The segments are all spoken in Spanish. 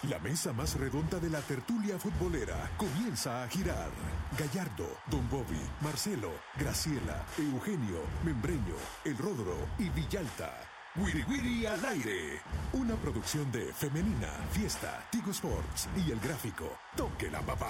La mesa más redonda de la tertulia futbolera comienza a girar. Gallardo, Don Bobby, Marcelo, Graciela, Eugenio, Membreño, El Rodro y Villalta. Wiri Wiri al aire. Una producción de Femenina, Fiesta, Tigo Sports y El Gráfico. Toque la papá.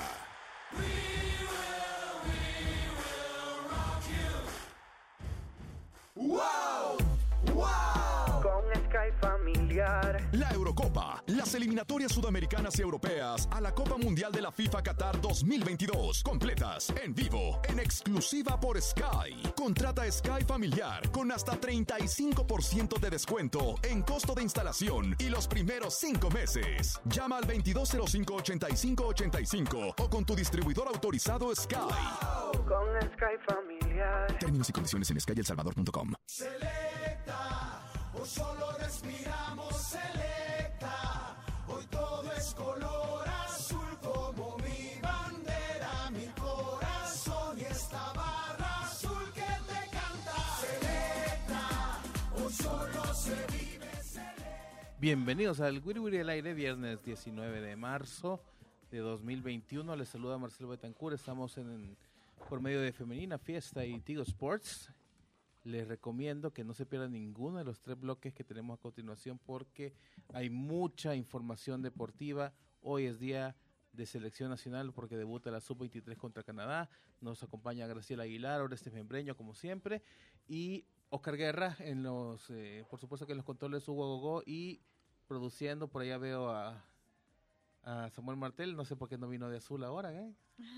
¡Wow! ¡Wow! Con Sky Familiar. La Eurocopa, las eliminatorias sudamericanas y europeas a la Copa Mundial de la FIFA Qatar 2022. Completas, en vivo, en exclusiva por Sky. Contrata Sky Familiar con hasta 35% de descuento en costo de instalación y los primeros 5 meses. Llama al 2205-8585 o con tu distribuidor autorizado Sky. Wow. Con Sky Familiar. Términos y condiciones en skyelsalvador.com. Selecta, o solo respiramos Selecta. Hoy todo es color azul como mi bandera, mi corazón y esta barra azul que te canta. Selecta, o solo se vive Selecta. Bienvenidos al Wiri Wiri al aire, viernes 19 de marzo de 2021. Les saluda Marcelo Betancourt. Estamos por medio de Femenina, Fiesta y Tigo Sports. Les recomiendo que no se pierdan ninguno de los 3 bloques que tenemos a continuación porque hay mucha información deportiva. Hoy es día de selección nacional porque debuta la Sub-23 contra Canadá. Nos acompaña Graciela Aguilar, Orestes Membreño como siempre, y Oscar Guerra por supuesto que en los controles Hugo Gogó, y produciendo por allá veo a Samuel Martel. No sé por qué no vino de azul ahora, ¿eh?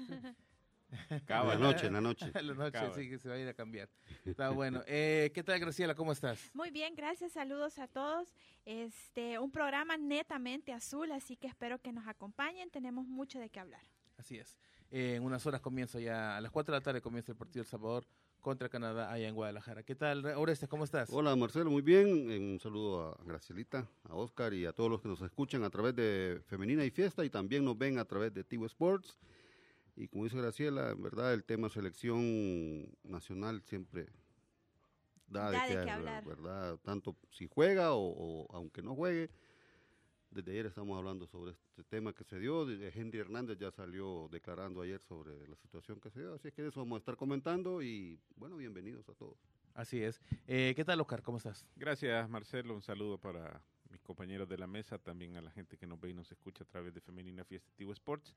En la noche. La noche, sí, que se va a ir a cambiar. Está bueno. ¿Qué tal, Graciela? ¿Cómo estás? Muy bien, gracias. Saludos a todos. Un programa netamente azul, así que espero que nos acompañen. Tenemos mucho de qué hablar. Así es. En unas horas comienza ya, a las 4 de la tarde comienza el partido El Salvador contra Canadá allá en Guadalajara. ¿Qué tal, Orestes? ¿Cómo estás? Hola, Marcelo, muy bien. Un saludo a Gracielita, a Oscar y a todos los que nos escuchan a través de Femenina y Fiesta y también nos ven a través de Tigo Sports. Y como dice Graciela, en verdad el tema selección nacional siempre da de qué hablar, ¿verdad? Tanto si juega o aunque no juegue. Desde ayer estamos hablando sobre este tema que se dio. Henry Hernández ya salió declarando ayer sobre la situación que se dio. Así es que eso vamos a estar comentando y, bueno, bienvenidos a todos. Así es. ¿Qué tal, Oscar? ¿Cómo estás? Gracias, Marcelo. Un saludo para mis compañeros de la mesa, también a la gente que nos ve y nos escucha a través de Femenina Fiesta Tigo Sports.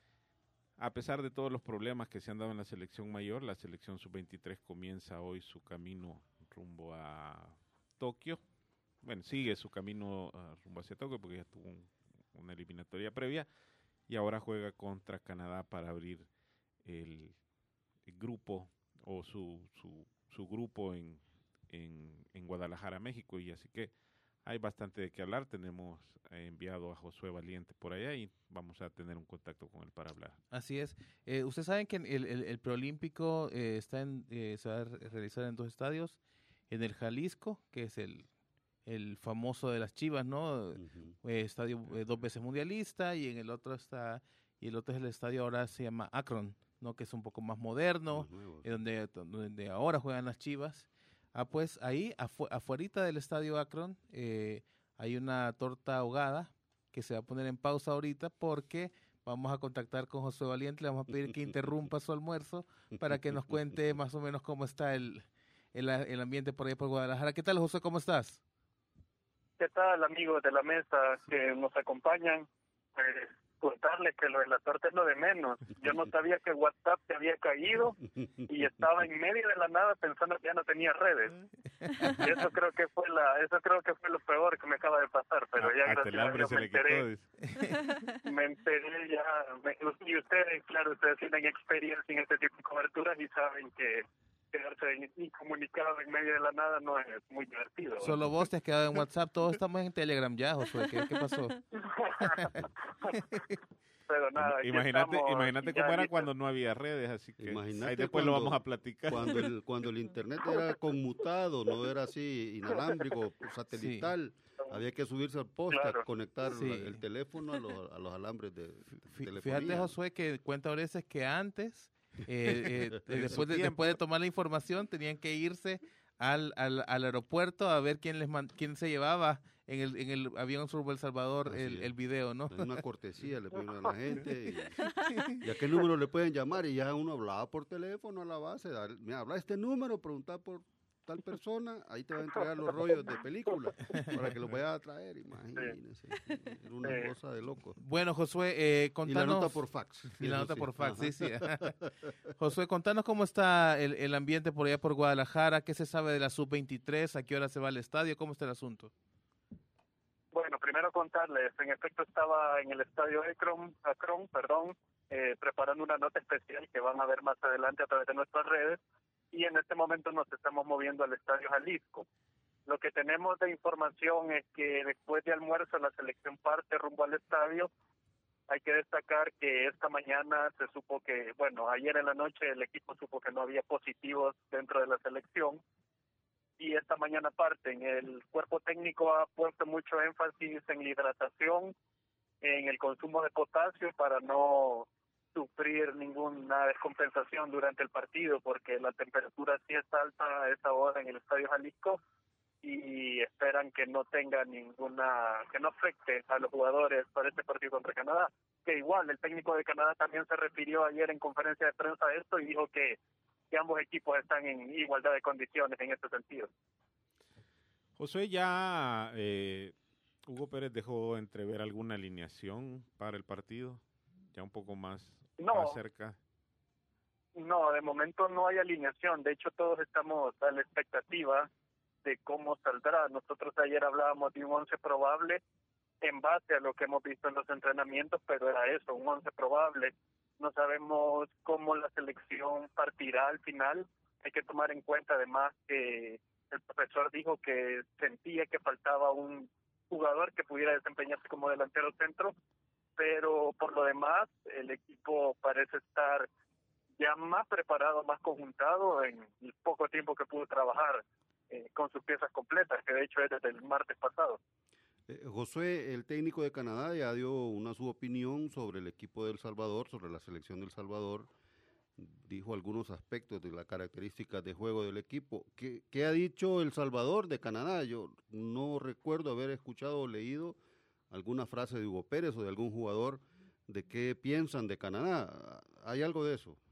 A pesar de todos los problemas que se han dado en la selección mayor, la selección sub-23 comienza hoy su camino rumbo a Tokio. Bueno, sigue su camino rumbo hacia Tokio porque ya tuvo una eliminatoria previa y ahora juega contra Canadá para abrir el grupo o su grupo en Guadalajara, México. Y así que hay bastante de qué hablar. Tenemos enviado a Josué Valiente por allá y vamos a tener un contacto con él para hablar. Así es. Ustedes saben que el preolímpico se va a realizar en 2 estadios. En el Jalisco, que es el famoso de las Chivas, ¿no? Uh-huh. Estadio 2 veces mundialista, y en el otro es el estadio, ahora se llama Akron, ¿no? Que es un poco más moderno, donde ahora juegan las Chivas. Pues ahí, afuerita del estadio Akron, hay una torta ahogada que se va a poner en pausa ahorita porque vamos a contactar con José Valiente, le vamos a pedir que interrumpa su almuerzo para que nos cuente más o menos cómo está el ambiente por ahí por Guadalajara. ¿Qué tal, José? ¿Cómo estás? ¿Qué tal, amigos de la mesa que nos acompañan? Contarles que lo de la torta es lo de menos. Yo no sabía que WhatsApp se había caído y estaba en medio de la nada pensando que ya no tenía redes. Y eso creo que fue lo peor que me acaba de pasar, pero ya gracias a Dios me enteré ya. Y ustedes, claro, ustedes tienen experiencia en este tipo de coberturas y saben que quedarse incomunicado en medio de la nada no es muy divertido. Solo vos te has quedado en WhatsApp, todos estamos en Telegram ya, Josué. ¿Qué pasó? Pero nada, imagínate cómo era cuando no había redes, así que ahí después lo vamos a platicar. Cuando el internet era conmutado, no era así inalámbrico, satelital, sí. Había que subirse al poste, claro. Conectar el teléfono a los alambres de telefonía. Fíjate, Josué, que cuenta Orestes que antes después de tomar la información tenían que irse al aeropuerto a ver quién se llevaba en el avión sobre El Salvador el video, ¿no? Es una cortesía le piden a la gente y a qué número le pueden llamar, y ya uno hablaba por teléfono a la base, mira, habla este número, preguntar por tal persona, ahí te va a entregar los rollos de película para que los vayas a traer, imagínense. Era una cosa de loco. Bueno, Josué, contanos... Y la nota por fax. Y la nota por fax, sí. Josué, contanos cómo está el ambiente por allá por Guadalajara, qué se sabe de la Sub-23, a qué hora se va al estadio, cómo está el asunto. Bueno, primero contarles, en efecto estaba en el estadio Akron, preparando una nota especial que van a ver más adelante a través de nuestras redes, y en este momento nos estamos moviendo al Estadio Jalisco. Lo que tenemos de información es que después de almuerzo la selección parte rumbo al estadio. Hay que destacar que esta mañana se supo que, ayer en la noche el equipo supo que no había positivos dentro de la selección, y esta mañana parten. El cuerpo técnico ha puesto mucho énfasis en la hidratación, en el consumo de potasio para no sufrir ninguna descompensación durante el partido, porque la temperatura sí es alta a esa hora en el Estadio Jalisco, y esperan que no tenga que no afecte a los jugadores para este partido contra Canadá. Que igual el técnico de Canadá también se refirió ayer en conferencia de prensa a esto y dijo que ambos equipos están en igualdad de condiciones en este sentido. Josué, ya Hugo Pérez dejó entrever alguna alineación para el partido, ya un poco más cerca. No, de momento no hay alineación. De hecho, todos estamos a la expectativa de cómo saldrá. Nosotros ayer hablábamos de un 11 probable en base a lo que hemos visto en los entrenamientos, pero era eso, un 11 probable. No sabemos cómo la selección partirá al final. Hay que tomar en cuenta además que el profesor dijo que sentía que faltaba un jugador que pudiera desempeñarse como delantero centro, pero por lo demás el equipo parece estar ya más preparado, más conjuntado en el poco tiempo que pudo trabajar con sus piezas completas, que de hecho es desde el martes pasado. Josué, el técnico de Canadá ya dio su opinión sobre el equipo de El Salvador, sobre la selección de El Salvador. Dijo algunos aspectos de las características de juego del equipo. ¿Qué ha dicho El Salvador de Canadá? Yo no recuerdo haber escuchado o leído alguna frase de Hugo Pérez o de algún jugador de qué piensan de Canadá. ¿Hay algo de eso?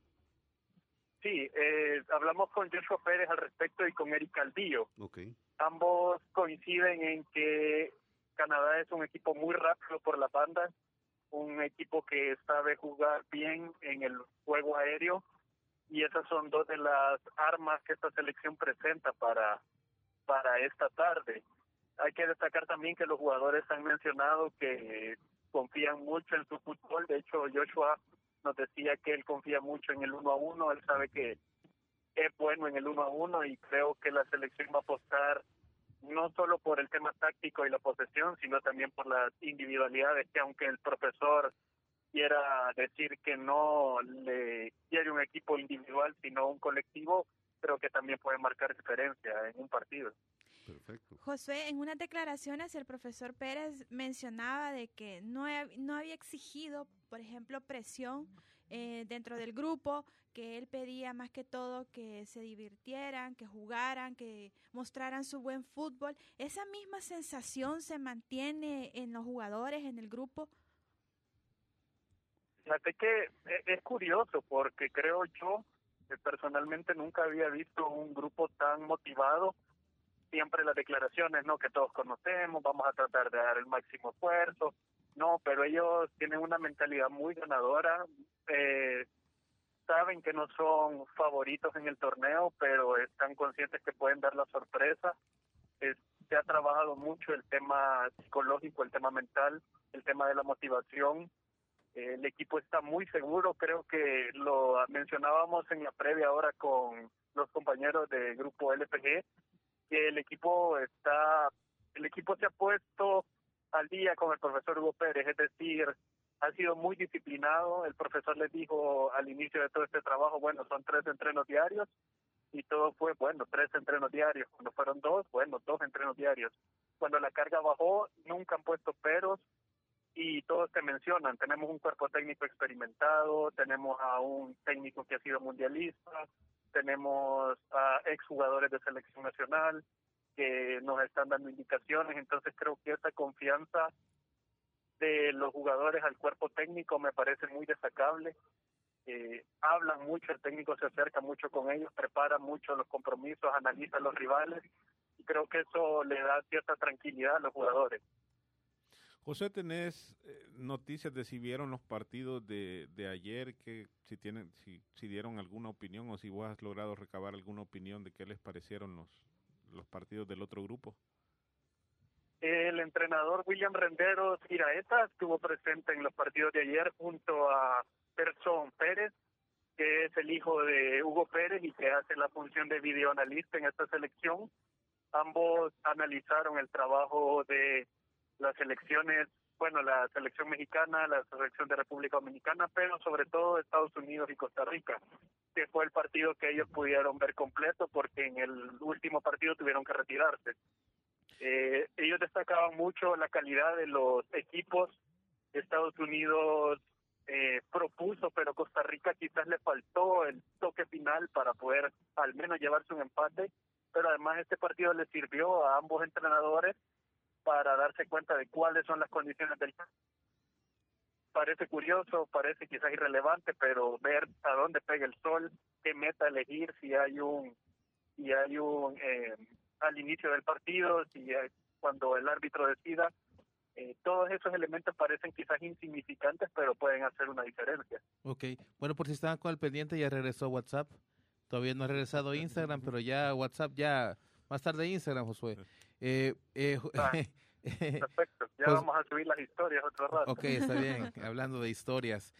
Sí, hablamos con Joshua Pérez al respecto y con Eric Caldillo. Okay. Ambos coinciden en que Canadá es un equipo muy rápido por la banda, un equipo que sabe jugar bien en el juego aéreo, y esas son dos de las armas que esta selección presenta para esta tarde. Hay que destacar también que los jugadores han mencionado que confían mucho en su fútbol. De hecho, Joshua nos decía que él confía mucho en el 1-1, él sabe que es bueno en el 1-1, y creo que la selección va a apostar no solo por el tema táctico y la posesión, sino también por las individualidades, que aunque el profesor quiera decir que no le quiere un equipo individual, sino un colectivo, creo que también puede marcar diferencia en un partido. Perfecto. Josué, en unas declaraciones el profesor Pérez mencionaba de que no había exigido, por ejemplo, presión dentro del grupo, que él pedía más que todo que se divirtieran, que jugaran, que mostraran su buen fútbol. ¿Esa misma sensación se mantiene en los jugadores, en el grupo? Fíjate que es curioso, porque creo yo que personalmente nunca había visto un grupo tan motivado. Siempre las declaraciones, ¿no?, que todos conocemos, vamos a tratar de dar el máximo esfuerzo. No, pero ellos tienen una mentalidad muy ganadora. Saben que no son favoritos en el torneo, pero están conscientes que pueden dar la sorpresa. Se ha trabajado mucho el tema psicológico, el tema mental, el tema de la motivación. El equipo está muy seguro, creo que lo mencionábamos en la previa ahora con los compañeros del grupo LPG, que el equipo se ha puesto al día con el profesor Hugo Pérez, es decir, ha sido muy disciplinado. El profesor les dijo al inicio de todo este trabajo, son 3 entrenos diarios, y todo fue, 3 entrenos diarios. Cuando fueron 2, 2 entrenos diarios. Cuando la carga bajó, nunca han puesto peros, y todos te mencionan, tenemos un cuerpo técnico experimentado, tenemos a un técnico que ha sido mundialista, tenemos a exjugadores de selección nacional, que nos están dando indicaciones. Entonces creo que esa confianza de los jugadores al cuerpo técnico me parece muy destacable. Hablan mucho, el técnico se acerca mucho con ellos, prepara mucho los compromisos, analiza a los rivales, y creo que eso le da cierta tranquilidad a los jugadores. José, ¿tenés noticias de si vieron los partidos de ayer, que si dieron alguna opinión, o si vos has logrado recabar alguna opinión de qué les parecieron los partidos del otro grupo? El entrenador William Renderos Iraeta estuvo presente en los partidos de ayer junto a Persón Pérez, que es el hijo de Hugo Pérez y que hace la función de videoanalista en esta selección. Ambos analizaron el trabajo de las selecciones, bueno, la selección mexicana, la selección de República Dominicana, pero sobre todo Estados Unidos y Costa Rica, que fue el partido que ellos pudieron ver completo porque en el último partido tuvieron que retirarse. Ellos destacaban mucho la calidad de los equipos. Estados Unidos propuso, pero Costa Rica quizás le faltó el toque final para poder al menos llevarse un empate, pero además este partido le sirvió a ambos entrenadores para darse cuenta de cuáles son las condiciones del campo. Parece curioso, parece quizás irrelevante, pero ver a dónde pega el sol, qué meta elegir, si hay un al inicio del partido, cuando el árbitro decida, todos esos elementos parecen quizás insignificantes, pero pueden hacer una diferencia. Ok, bueno, por si estaban con el pendiente, ya regresó WhatsApp. Todavía no ha regresado Instagram, pero ya WhatsApp, ya más tarde Instagram, Josué. Perfecto, ya vamos a subir las historias otro rato. Ok, está bien, hablando de historias.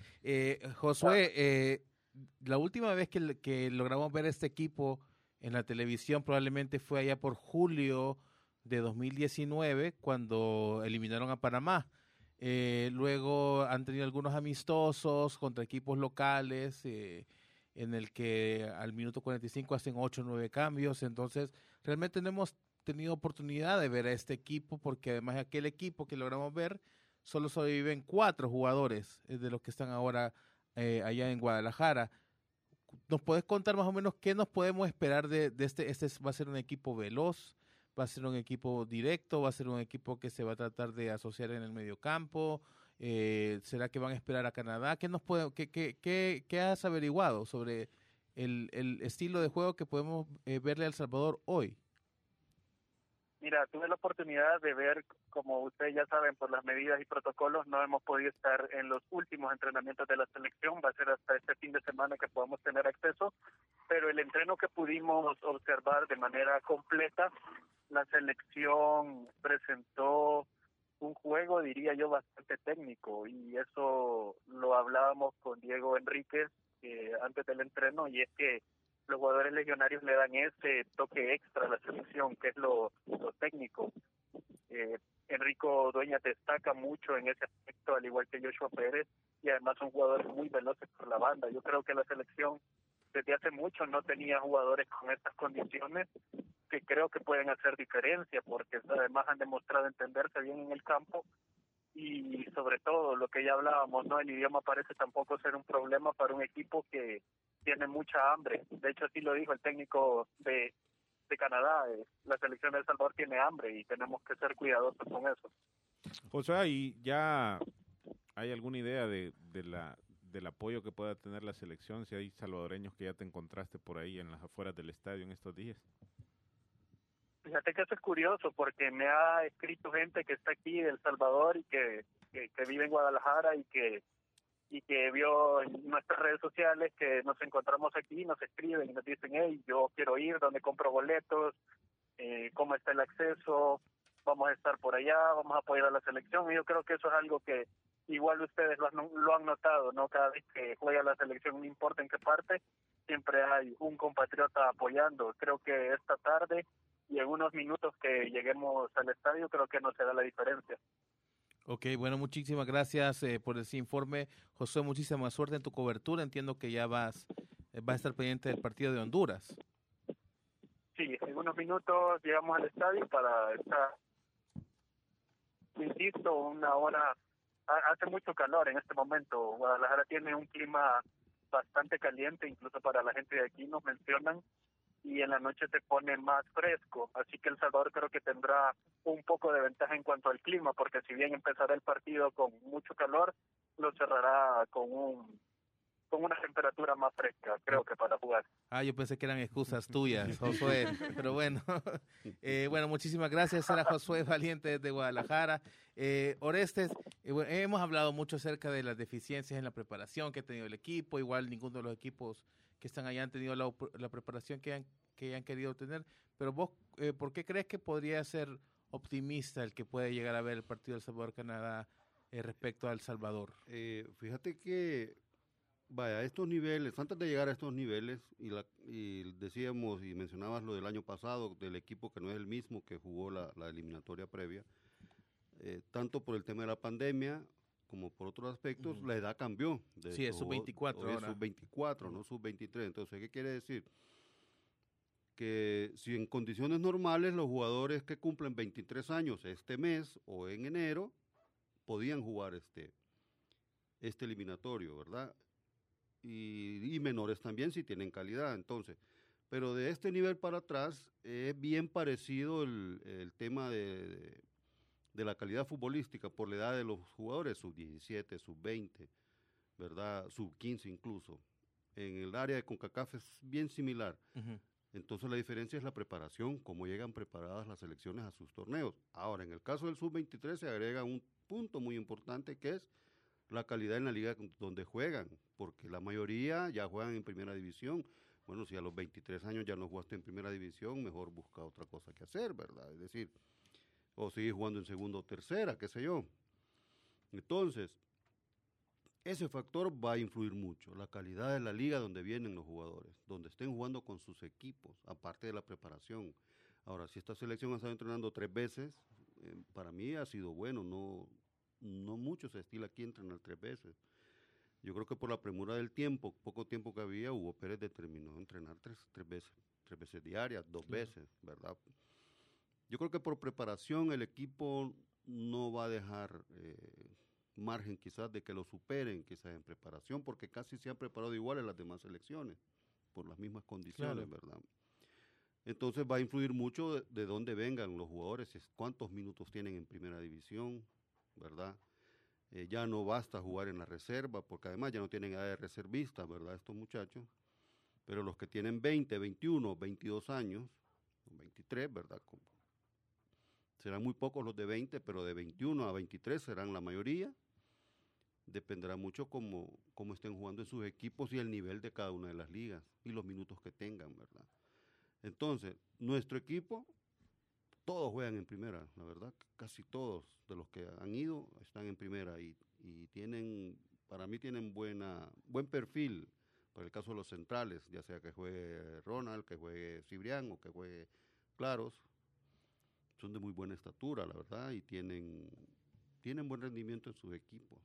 Josué, la última vez que logramos ver este equipo en la televisión probablemente fue allá por julio de 2019, cuando eliminaron a Panamá. Luego han tenido algunos amistosos contra equipos locales, en el que al minuto 45 hacen 8 o 9 cambios. Entonces, realmente no hemos tenido oportunidad de ver a este equipo, porque además de aquel equipo que logramos ver, solo sobreviven 4 jugadores de los que están ahora allá en Guadalajara. ¿Nos puedes contar más o menos qué nos podemos esperar de este? ¿Este va a ser un equipo veloz? ¿Va a ser un equipo directo? ¿Va a ser un equipo que se va a tratar de asociar en el mediocampo? ¿Será que van a esperar a Canadá? ¿Qué has averiguado sobre el estilo de juego que podemos verle a El Salvador hoy? Mira, tuve la oportunidad de ver, como ustedes ya saben, por las medidas y protocolos, no hemos podido estar en los últimos entrenamientos de la selección, va a ser hasta este fin de semana que podamos tener acceso, pero el entreno que pudimos observar de manera completa, la selección presentó un juego, diría yo, bastante técnico, y eso lo hablábamos con Diego Enríquez antes del entreno, y es que los jugadores legionarios le dan ese toque extra a la selección, que es lo técnico. Enrico Dueñas destaca mucho en ese aspecto, al igual que Joshua Pérez, y además son jugadores muy veloces por la banda. Yo creo que la selección desde hace mucho no tenía jugadores con estas condiciones que creo que pueden hacer diferencia, porque además han demostrado entenderse bien en el campo, y sobre todo lo que ya hablábamos, ¿no? El idioma parece tampoco ser un problema para un equipo que tiene mucha hambre. De hecho, así lo dijo el técnico de Canadá. La selección de El Salvador tiene hambre y tenemos que ser cuidadosos con eso. O sea, ¿y ya hay alguna idea del apoyo que pueda tener la selección? Si hay salvadoreños que ya te encontraste por ahí en las afueras del estadio en estos días. Fíjate que eso es curioso, porque me ha escrito gente que está aquí de El Salvador y que vive en Guadalajara y que vio en nuestras redes sociales que nos encontramos aquí, nos escriben y nos dicen, hey, yo quiero ir, ¿dónde compro boletos? ¿Cómo está el acceso? Vamos a estar por allá, vamos a apoyar a la selección. Y yo creo que eso es algo que igual ustedes lo han notado, ¿no? Cada vez que juega la selección, no importa en qué parte, siempre hay un compatriota apoyando. Creo que esta tarde y en unos minutos que lleguemos al estadio, creo que no se da la diferencia. Ok, bueno, muchísimas gracias por ese informe. José, muchísima suerte en tu cobertura. Entiendo que ya vas a estar pendiente del partido de Honduras. Sí, en unos minutos llegamos al estadio para estar, insisto, una hora. Hace mucho calor en este momento. Guadalajara tiene un clima bastante caliente, incluso para la gente de aquí nos mencionan, y en la noche se pone más fresco, así que El Salvador creo que tendrá un poco de ventaja en cuanto al clima, porque si bien empezará el partido con mucho calor, lo cerrará con una temperatura más fresca, creo que para jugar. Yo pensé que eran excusas tuyas, Josué, pero bueno. Bueno, muchísimas gracias, era Josué Valiente desde Guadalajara. Orestes, hemos hablado mucho acerca de las deficiencias en la preparación que ha tenido el equipo, igual ninguno de los equipos que están allá han tenido la preparación que han querido tener, pero vos, ¿por qué crees que podría ser optimista el que puede llegar a ver el partido del Salvador-Canadá respecto a El Salvador? Fíjate que vaya, estos niveles, antes de llegar a estos niveles, y decíamos y mencionabas lo del año pasado, del equipo que no es el mismo que jugó la eliminatoria previa, tanto por el tema de la pandemia como por otros aspectos, la edad cambió. Sí, es sub-24 ahora. Es sub-24, no sub-23. Entonces, ¿qué quiere decir? Que si en condiciones normales los jugadores que cumplen 23 años este mes o en enero, podían jugar este eliminatorio, ¿verdad? Y menores también si tienen calidad. Entonces, pero de este nivel para atrás es bien parecido el tema de la calidad futbolística por la edad de los jugadores, sub-17, sub-20, ¿verdad? Sub-15 incluso. En el área de CONCACAF es bien similar. Uh-huh. Entonces la diferencia es la preparación, cómo llegan preparadas las selecciones a sus torneos. Ahora, en el caso del sub-23 se agrega un punto muy importante que es la calidad en la liga donde juegan, porque la mayoría ya juegan en primera división. Bueno, si a los 23 años ya no jugaste en primera división, mejor busca otra cosa que hacer, ¿verdad? Es decir, o seguir jugando en segunda o tercera, qué sé yo. Entonces, ese factor va a influir mucho, la calidad de la liga donde vienen los jugadores, donde estén jugando con sus equipos, aparte de la preparación. Ahora, si esta selección ha estado entrenando 3 veces, para mí ha sido bueno, no mucho se estila aquí entrenar 3 veces. Yo creo que por la premura del tiempo, poco tiempo que había, Hugo Pérez determinó entrenar 3 veces diarias, 2 veces, ¿verdad? Yo creo que por preparación el equipo no va a dejar margen quizás de que lo superen quizás en preparación, porque casi se han preparado igual en las demás selecciones, por las mismas condiciones, claro, ¿verdad? Entonces va a influir mucho de dónde vengan los jugadores, cuántos minutos tienen en primera división, ¿verdad? Ya no basta jugar en la reserva, porque además ya no tienen edad de reservistas, ¿verdad? Estos muchachos, pero los que tienen 20, 21, 22 años, 23, ¿verdad? Serán muy pocos los de 20, pero de 21 a 23 serán la mayoría. Dependerá mucho cómo estén jugando en sus equipos y el nivel de cada una de las ligas y los minutos que tengan, ¿verdad? Entonces, nuestro equipo, todos juegan en primera, la verdad, casi todos de los que han ido están en primera y tienen, para mí tienen buen perfil, para el caso de los centrales, ya sea que juegue Ronald, que juegue Cibrián o que juegue Claros, son de muy buena estatura, la verdad, y tienen buen rendimiento en sus equipos.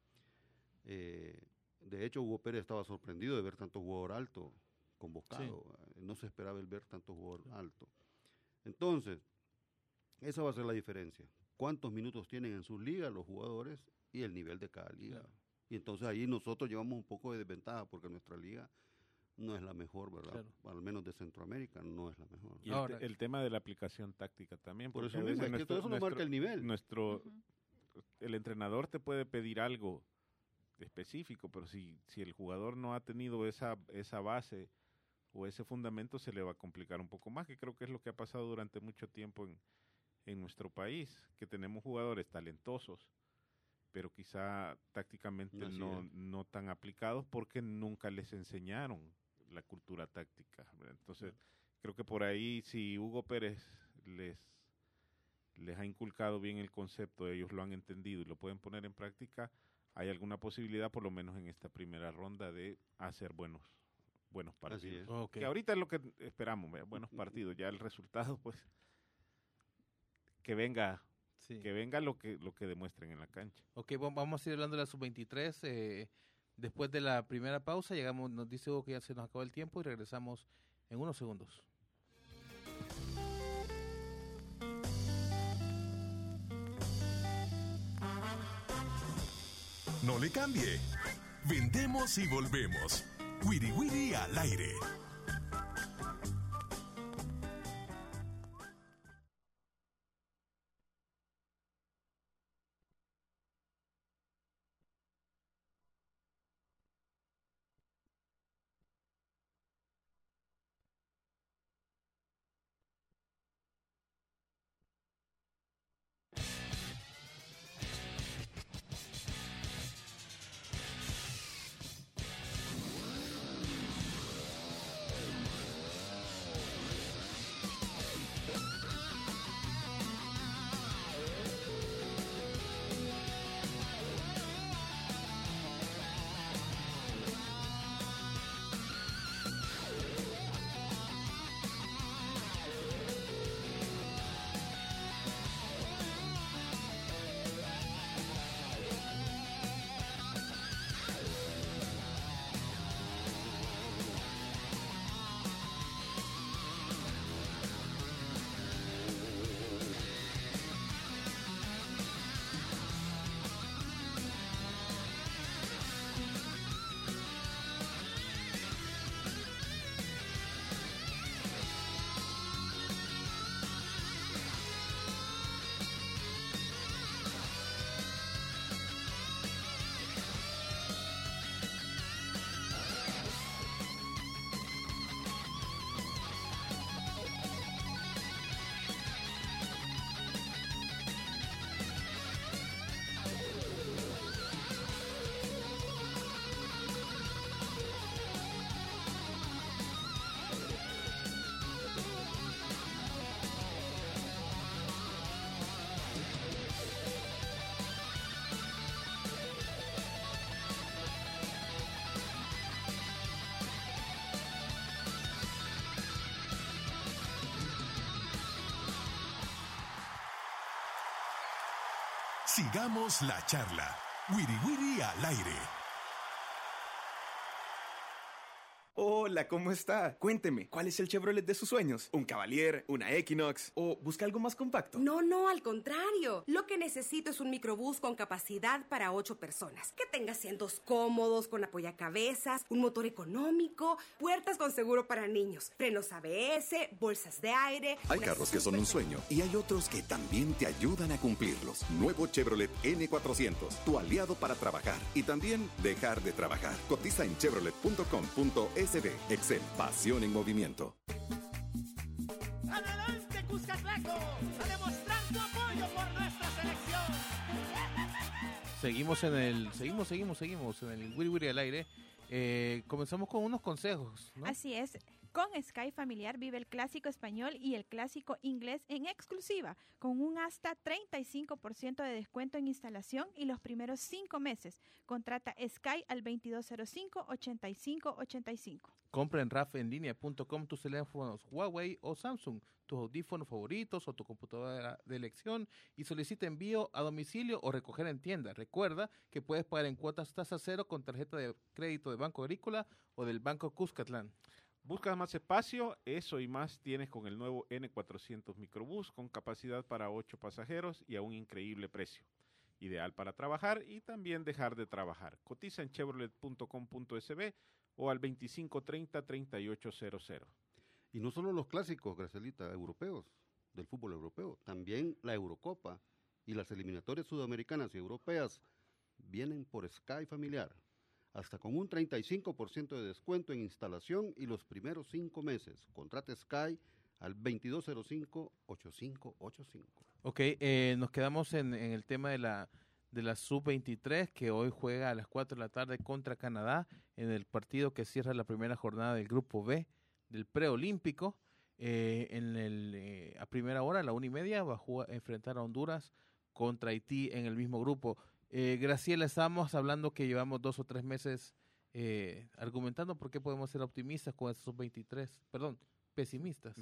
De hecho, Hugo Pérez estaba sorprendido de ver tanto jugador alto convocado. Sí. No se esperaba el ver tanto jugador alto. Entonces, esa va a ser la diferencia. ¿Cuántos minutos tienen en sus ligas los jugadores y el nivel de cada liga? Claro. Y entonces ahí nosotros llevamos un poco de desventaja porque nuestra liga no es la mejor, ¿verdad? Claro. Al menos de Centroamérica no es la mejor. Y el tema de la aplicación táctica también. Por eso mismo, es que todo eso nos marca el nivel. El entrenador te puede pedir algo específico, pero si el jugador no ha tenido esa base o ese fundamento, se le va a complicar un poco más, que creo que es lo que ha pasado durante mucho tiempo en nuestro país, que tenemos jugadores talentosos, pero quizá tácticamente no tan aplicados porque nunca les enseñaron la cultura táctica. Entonces, creo que por ahí, si Hugo Pérez les ha inculcado bien el concepto, ellos lo han entendido y lo pueden poner en práctica, hay alguna posibilidad, por lo menos en esta primera ronda, de hacer buenos partidos. Okay. Que ahorita es lo que esperamos, buenos partidos. Ya el resultado, pues, que venga lo que demuestren en la cancha. Ok, vamos a ir hablando de la sub-23. Después de la primera pausa, nos dice Hugo que ya se nos acabó el tiempo y regresamos en unos segundos. No le cambie. Vendemos y volvemos. Wiri Wiri al aire. Sigamos la charla. Wiri Wiri al aire. Hola, ¿cómo está? Cuénteme, ¿cuál es el Chevrolet de sus sueños? ¿Un Cavalier? ¿Una Equinox? ¿O busca algo más compacto? No, al contrario. Lo que necesito es un microbús con capacidad para 8 personas. Que tenga asientos cómodos, con apoyacabezas, un motor económico, puertas con seguro para niños, frenos ABS, bolsas de aire... Hay carros que son un sueño y hay otros que también te ayudan a cumplirlos. Nuevo Chevrolet N400, tu aliado para trabajar y también dejar de trabajar. Cotiza en chevrolet.com.es. Excel, pasión en movimiento. ¡Adelante, Cuscatlaco! ¡A demostrar tu apoyo por nuestra selección! Seguimos en el Wiri Wiri al aire. Comenzamos con unos consejos, ¿no? Así es. Con Sky Familiar vive el clásico español y el clásico inglés en exclusiva, con un hasta 35% de descuento en instalación y los primeros 5 meses. Contrata Sky al 2205-8585. Compra en rafenlinea.com tus teléfonos Huawei o Samsung, tus audífonos favoritos o tu computadora de elección y solicita envío a domicilio o recoger en tienda. Recuerda que puedes pagar en cuotas tasa cero con tarjeta de crédito de Banco Agrícola o del Banco Cuscatlán. Buscas más espacio, eso y más tienes con el nuevo N400 Microbús con capacidad para 8 pasajeros y a un increíble precio. Ideal para trabajar y también dejar de trabajar. Cotiza en chevrolet.com.sb o al 2530-3800. Y no solo los clásicos, Gracielita, europeos, del fútbol europeo, también la Eurocopa y las eliminatorias sudamericanas y europeas vienen por Sky Familiar. Hasta con un 35% de descuento en instalación y los primeros 5 meses. Contrate Sky al 2205-8585. Ok, nos quedamos en el tema de la Sub-23, que hoy juega a las 4 de la tarde contra Canadá, en el partido que cierra la primera jornada del Grupo B del preolímpico. A primera hora, a la 1:30, va a enfrentar a Honduras contra Haití en el mismo grupo. Graciela, estábamos hablando que llevamos 2 o 3 meses argumentando por qué podemos ser optimistas con estos sub-23, pesimistas.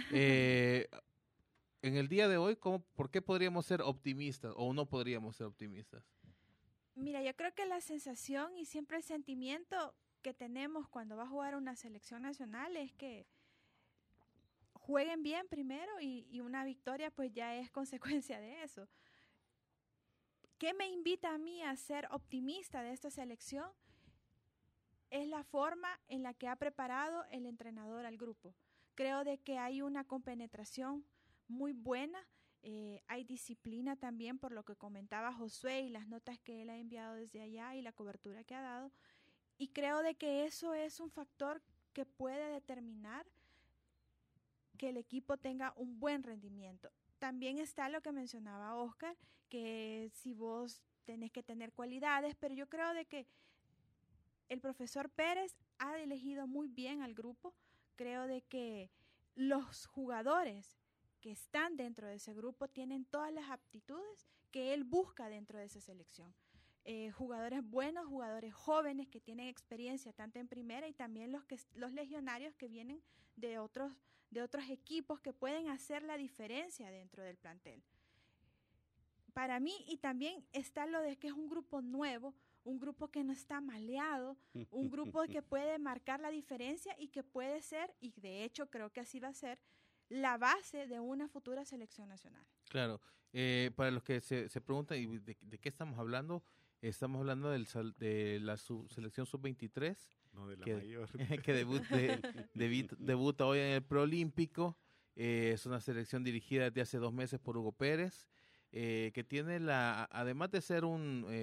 En el día de hoy, ¿por qué podríamos ser optimistas o no podríamos ser optimistas? Mira, yo creo que la sensación y siempre el sentimiento que tenemos cuando va a jugar una selección nacional es que jueguen bien primero y una victoria pues ya es consecuencia de eso. ¿Qué me invita a mí a ser optimista de esta selección? Es la forma en la que ha preparado el entrenador al grupo. Creo de que hay una compenetración muy buena, hay disciplina también por lo que comentaba Josué y las notas que él ha enviado desde allá y la cobertura que ha dado. Y creo de que eso es un factor que puede determinar que el equipo tenga un buen rendimiento. También está lo que mencionaba Oscar, que si vos tenés que tener cualidades, pero yo creo de que el profesor Pérez ha elegido muy bien al grupo. Creo de que los jugadores que están dentro de ese grupo tienen todas las aptitudes que él busca dentro de esa selección. Jugadores buenos, jugadores jóvenes que tienen experiencia tanto en primera y también los legionarios que vienen de otros equipos que pueden hacer la diferencia dentro del plantel. Para mí, y también está lo de que es un grupo nuevo, un grupo que no está maleado, un grupo que puede marcar la diferencia y que puede ser, y de hecho creo que así va a ser, la base de una futura selección nacional. Claro, para los que se preguntan ¿y de qué estamos hablando? Estamos hablando de la selección sub-23, no de la que, mayor. que debuta hoy en el preolímpico. Es una selección dirigida desde hace 2 meses por Hugo Pérez, que tiene además de ser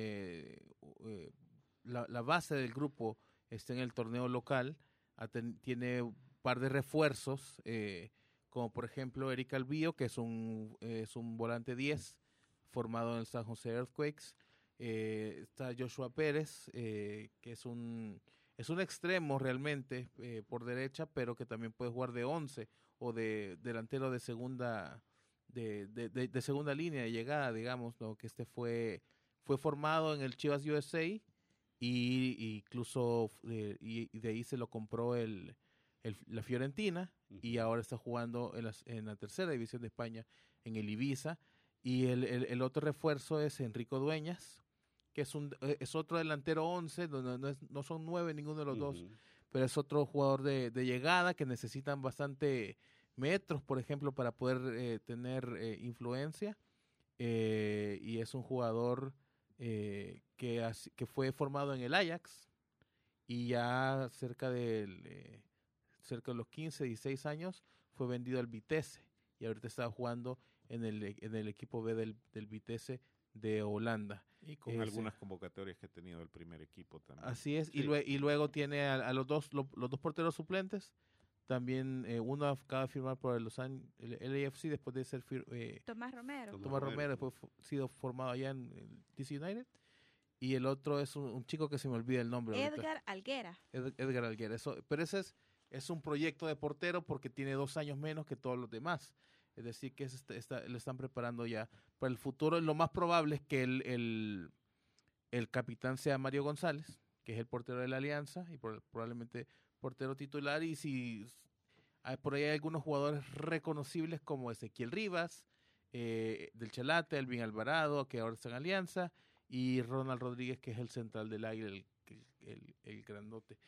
la base del grupo, está en el torneo local, tiene un par de refuerzos, como por ejemplo Eric Albillo, que es un volante 10 formado en el San Jose Earthquakes. Está Joshua Pérez, que es un extremo realmente por derecha, pero que también puede jugar de 11 o de delantero de segunda de segunda línea de llegada, digamos, ¿no? Que fue formado en el Chivas USA y incluso y de ahí se lo compró la Fiorentina, y ahora está jugando en la tercera división de España en el Ibiza. Y el otro refuerzo es Enrico Dueñas, que es otro delantero 11, no son 9 ninguno de los dos, pero es otro jugador de llegada que necesitan bastante metros, por ejemplo, para poder tener influencia. Y es un jugador que fue formado en el Ajax y ya cerca de los 15, 16 años fue vendido al Vitesse y ahorita está jugando en el equipo B del Vitesse de Holanda. Y con algunas convocatorias que ha tenido el primer equipo también. Así es, sí. y luego tiene a los dos porteros suplentes. También uno acaba de firmar por el LAFC después de ser Tomás Romero. Tomás Romero, después sido formado allá en el DC United. Y el otro es un chico que se me olvida el nombre. Edgar Alguera. Edgar Alguera. Pero ese es un proyecto de portero porque tiene 2 años menos que todos los demás. Es decir, que le están preparando ya para el futuro. Lo más probable es que el capitán sea Mario González, que es el portero de la Alianza y probablemente portero titular. Y si por ahí hay algunos jugadores reconocibles como Ezequiel Rivas, del Chalate, Elvin Alvarado, que ahora está en Alianza, y Ronald Rodríguez, que es el central del Águila, el grandote.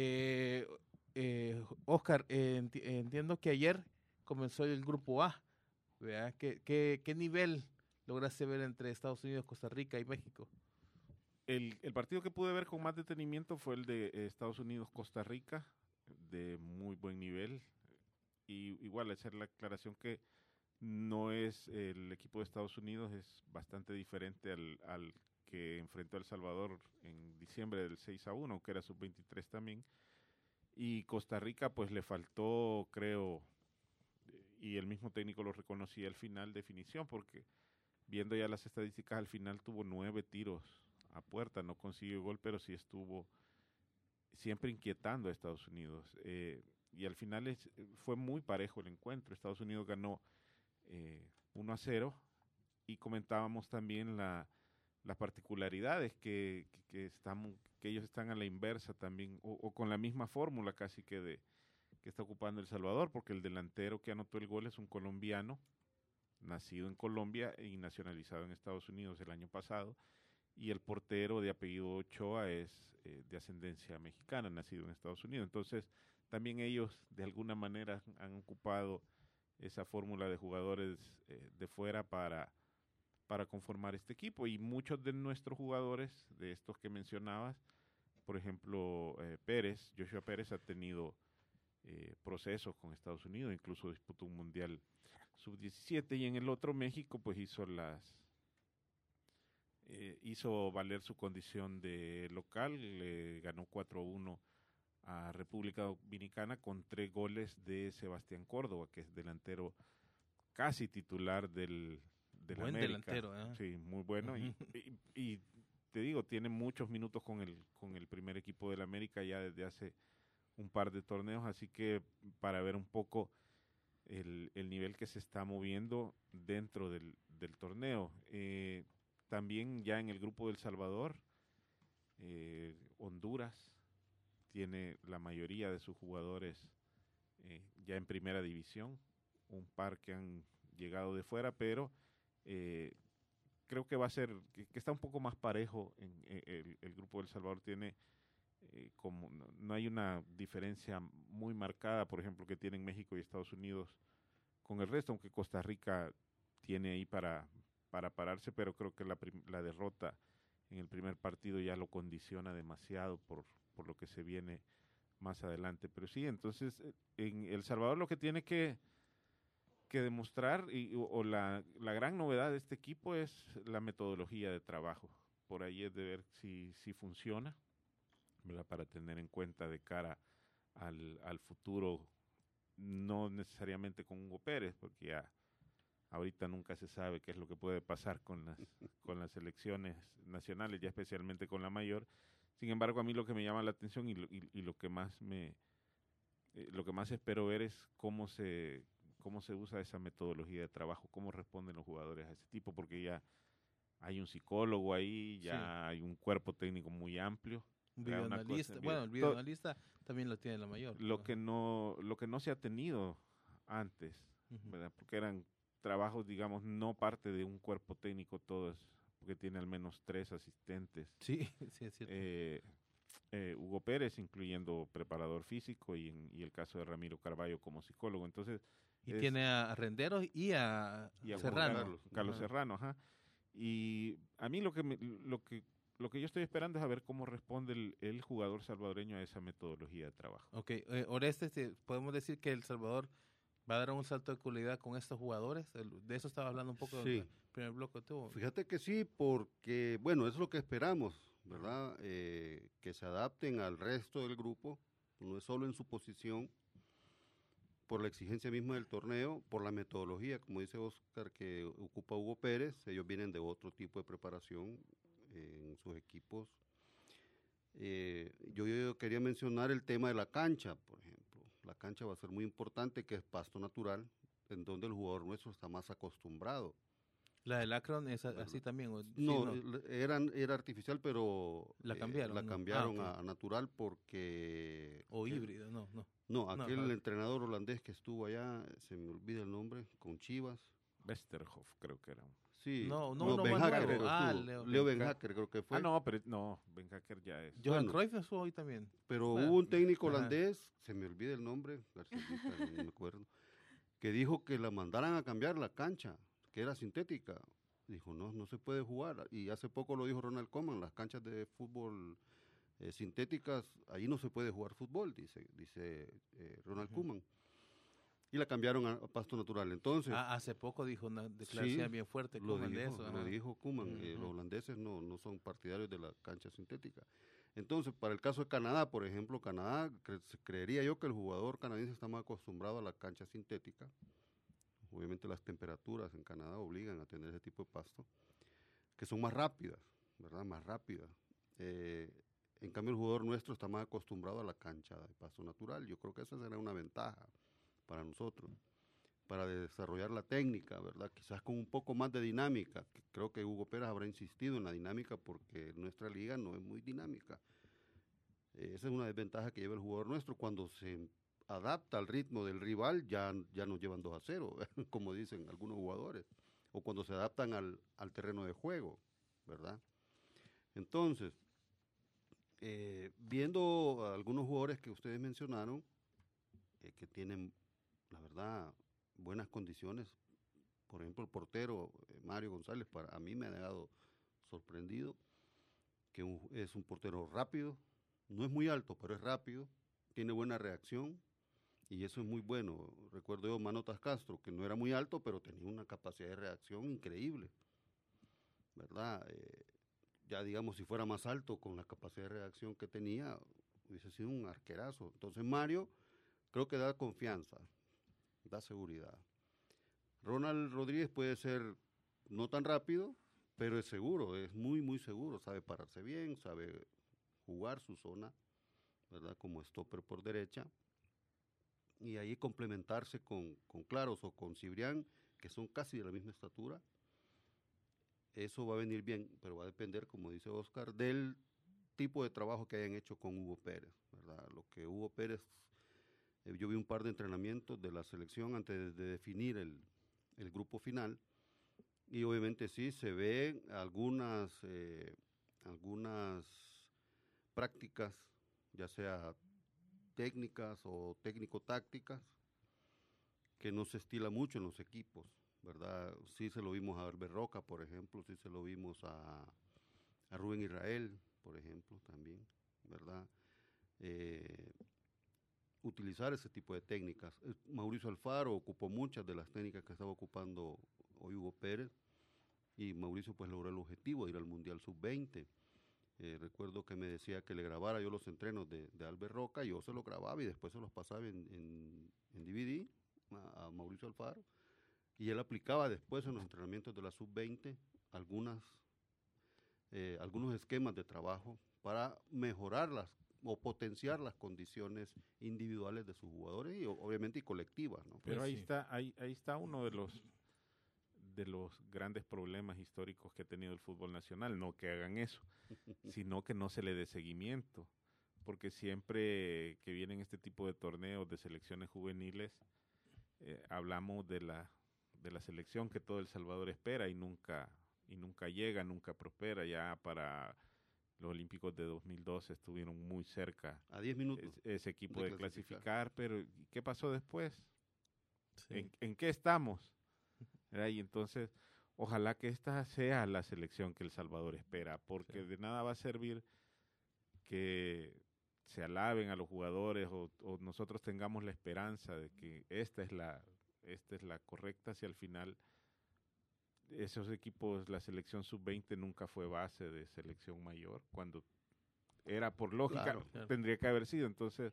Oscar, entiendo que ayer comenzó el grupo A, ¿verdad? ¿Qué nivel lograste ver entre Estados Unidos, Costa Rica y México? El partido que pude ver con más detenimiento fue el de Estados Unidos-Costa Rica, de muy buen nivel. Y igual hacer la aclaración que no es el equipo de Estados Unidos, es bastante diferente al que enfrentó a El Salvador en diciembre del 6-1, que era sub-23 también. Y Costa Rica pues le faltó, creo, y el mismo técnico lo reconocía al final, definición, porque viendo ya las estadísticas al final tuvo 9 tiros a puerta, no consiguió gol, pero sí estuvo siempre inquietando a Estados Unidos. Y al final fue muy parejo el encuentro. Estados Unidos ganó 1-0 y comentábamos también las particularidades que ellos están a la inversa también, o con la misma fórmula casi que está ocupando El Salvador, porque el delantero que anotó el gol es un colombiano, nacido en Colombia y nacionalizado en Estados Unidos el año pasado, y el portero de apellido Ochoa es de ascendencia mexicana, nacido en Estados Unidos. Entonces, también ellos de alguna manera han ocupado esa fórmula de jugadores de fuera para conformar este equipo. Y muchos de nuestros jugadores, de estos que mencionabas, por ejemplo, Joshua Pérez ha tenido procesos con Estados Unidos, incluso disputó un mundial sub-17, y en el otro México pues hizo valer su condición de local, le ganó 4-1 a República Dominicana con 3 goles de Sebastián Córdoba, que es delantero casi titular del buen América. Delantero, Sí, muy bueno. Y te digo, tiene muchos minutos con el primer equipo del América ya desde hace un par de torneos, así que para ver un poco el nivel que se está moviendo dentro del torneo. También ya en el grupo del Salvador, Honduras tiene la mayoría de sus jugadores ya en primera división, un par que han llegado de fuera, pero creo que va a ser, que está un poco más parejo. El grupo del Salvador tiene como no hay una diferencia muy marcada, por ejemplo, que tienen México y Estados Unidos con el resto, aunque Costa Rica tiene ahí para pararse, pero creo que la derrota en el primer partido ya lo condiciona demasiado por lo que se viene más adelante. Pero sí, entonces en El Salvador lo que tiene que demostrar o la gran novedad de este equipo es la metodología de trabajo. Por ahí es de ver si funciona, ¿verdad? Para tener en cuenta de cara al futuro, no necesariamente con Hugo Pérez, porque ya ahorita nunca se sabe qué es lo que puede pasar con las selecciones nacionales, ya especialmente con la mayor. Sin embargo, a mí lo que me llama la atención y lo que más espero ver es cómo se usa esa metodología de trabajo, cómo responden los jugadores a ese tipo, porque ya hay un psicólogo ahí, ya hay un cuerpo técnico muy amplio. El videoanalista también lo tiene la mayor. Lo que no se ha tenido antes, ¿verdad? Porque eran trabajo, digamos, no parte de un cuerpo técnico todo, porque tiene al menos 3 asistentes. Sí, sí, es cierto. Hugo Pérez, incluyendo preparador físico, y el caso de Ramiro Carballo como psicólogo. Entonces, y tiene a Renderos y a Serrano. Carlos Serrano, ajá. Y a mí lo que yo estoy esperando es a ver cómo responde el jugador salvadoreño a esa metodología de trabajo. Ok, Orestes, podemos decir que El Salvador va a dar un salto de calidad con estos jugadores. De eso estaba hablando un poco en el primer bloque. Fíjate que sí, porque, bueno, eso es lo que esperamos, ¿verdad? Que se adapten al resto del grupo, no es solo en su posición, por la exigencia misma del torneo, por la metodología, como dice Oscar, que ocupa Hugo Pérez. Ellos vienen de otro tipo de preparación en sus equipos. Yo quería mencionar el tema de la cancha, por ejemplo. La cancha va a ser muy importante, que es pasto natural, en donde el jugador nuestro está más acostumbrado. ¿La del Akron es así también? No, era artificial, pero la cambiaron a natural porque... O híbrido, no. No, aquel entrenador holandés que estuvo allá, se me olvida el nombre, con Chivas. Westerhoff, creo que era. Sí, no, Ben Hacker, Leo Ben Hacker creo que fue. Ben Hacker ya es. Johan Cruyff estuvo hoy también. Pero hubo un técnico holandés, se me olvida el nombre, no me acuerdo, que dijo que la mandaran a cambiar la cancha, que era sintética. Dijo, no se puede jugar. Y hace poco lo dijo Ronald Koeman, las canchas de fútbol sintéticas, ahí no se puede jugar fútbol, dice Ronald Koeman. Y la cambiaron a pasto natural. Entonces, hace poco dijo una declaración bien fuerte Koeman de eso. Lo dijo Koeman. Los holandeses no son partidarios de la cancha sintética. Entonces, para el caso de Canadá, por ejemplo, creería yo que el jugador canadiense está más acostumbrado a la cancha sintética. Obviamente las temperaturas en Canadá obligan a tener ese tipo de pasto, que son más rápidas, ¿verdad? Más rápidas. En cambio, el jugador nuestro está más acostumbrado a la cancha de pasto natural. Yo creo que esa será una ventaja para nosotros, para desarrollar la técnica, ¿verdad? Quizás con un poco más de dinámica. Creo que Hugo Pérez habrá insistido en la dinámica porque nuestra liga no es muy dinámica. Esa es una desventaja que lleva el jugador nuestro. Cuando se adapta al ritmo del rival, ya nos llevan 2-0, como dicen algunos jugadores, o cuando se adaptan al terreno de juego, ¿verdad? Entonces, viendo a algunos jugadores que ustedes mencionaron, que tienen, la verdad, buenas condiciones. Por ejemplo, el portero Mario González, a mí me ha dejado sorprendido, que es un portero rápido, no es muy alto, pero es rápido, tiene buena reacción, y eso es muy bueno. Recuerdo yo Manotas Castro, que no era muy alto, pero tenía una capacidad de reacción increíble, ¿verdad? Ya digamos, si fuera más alto, con la capacidad de reacción que tenía, hubiese sido un arquerazo. Entonces Mario creo que da confianza, da seguridad. Ronald Rodríguez puede ser no tan rápido, pero es seguro, es muy, muy seguro. Sabe pararse bien, sabe jugar su zona, ¿verdad? Como stopper por derecha. Y ahí complementarse con Claros o con Cibrián, que son casi de la misma estatura. Eso va a venir bien, pero va a depender, como dice Oscar, del tipo de trabajo que hayan hecho con Hugo Pérez, ¿verdad? Lo que Hugo Pérez... yo vi un par de entrenamientos de la selección antes de definir el grupo final, y obviamente sí se ven algunas prácticas, ya sea técnicas o técnico-tácticas, que no se estila mucho en los equipos, ¿verdad? Sí se lo vimos a Albert Roca, por ejemplo, sí se lo vimos a Rubén Israel, por ejemplo, también, ¿verdad? Utilizar ese tipo de técnicas. Mauricio Alfaro ocupó muchas de las técnicas que estaba ocupando hoy Hugo Pérez, y Mauricio pues logró el objetivo de ir al Mundial Sub-20. Recuerdo que me decía que le grabara yo los entrenos de Albert Roca, y yo se los grababa y después se los pasaba en DVD a Mauricio Alfaro, y él aplicaba después en los entrenamientos de la Sub-20 algunos esquemas de trabajo para mejorarlas o potenciar las condiciones individuales de sus jugadores y obviamente y colectivas, ¿no? Pero ahí está uno de los grandes problemas históricos que ha tenido el fútbol nacional, no que hagan eso, sino que no se le dé seguimiento, porque siempre que vienen este tipo de torneos de selecciones juveniles, hablamos de la selección que todo El Salvador espera y nunca llega, nunca prospera. Ya para los Olímpicos de 2012 estuvieron muy cerca a 10 minutos ese equipo de clasificar, pero ¿qué pasó después? Sí. ¿En qué estamos? ¿Verdad? Y entonces, ojalá que esta sea la selección que El Salvador espera, porque de nada va a servir que se alaben a los jugadores o nosotros tengamos la esperanza de que esta es la correcta, si al final esos equipos, la selección sub-20 nunca fue base de selección mayor, cuando era por lógica, tendría que haber sido. Entonces,